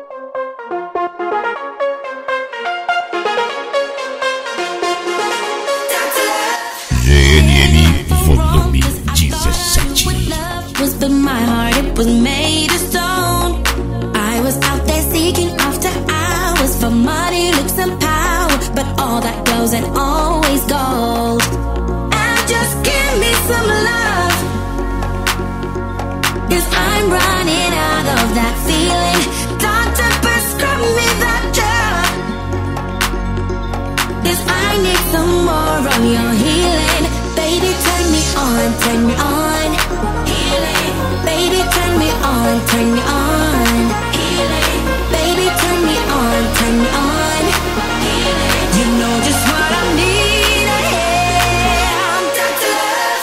GNN volume 17. But my heart, it was made of stone. I was out there seeking after hours for money, looks and power, but all that goes and always goes. And just give me some love, 'cause I'm running out of that feeling. Doctor, prescribe me that drug, 'cause I need some more of your healing. Baby, turn me on, turn me on. Healing. Baby, turn me on, turn me on. Healing. Baby, turn me on, turn me on. Healing. You know just what I need. I'm Dr. Love.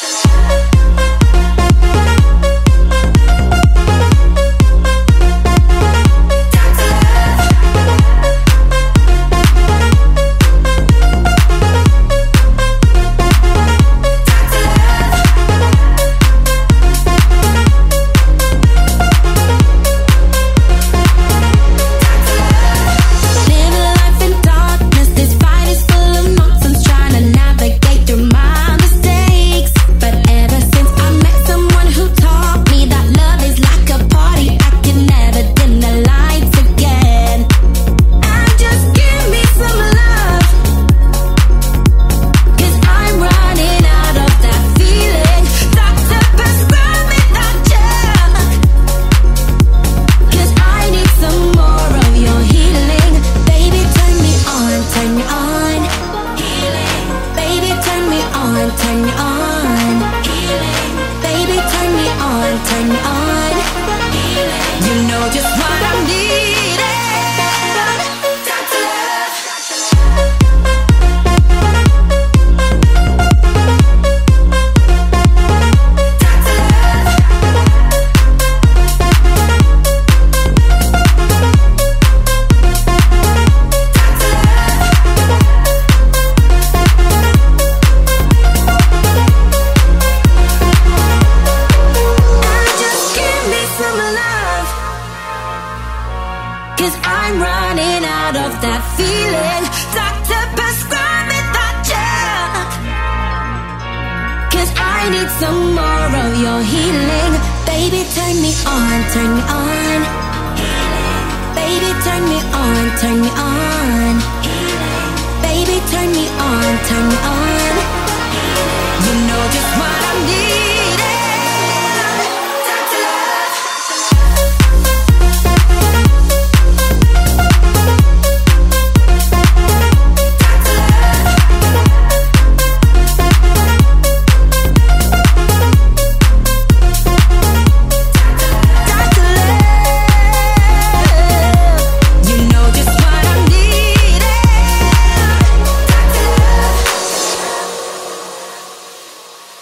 Some more of your healing. Baby, turn me on, turn me on. Healing. Baby, turn me on, turn me on. Healing. Baby, turn me on, turn me on. Healing. You know just what I need.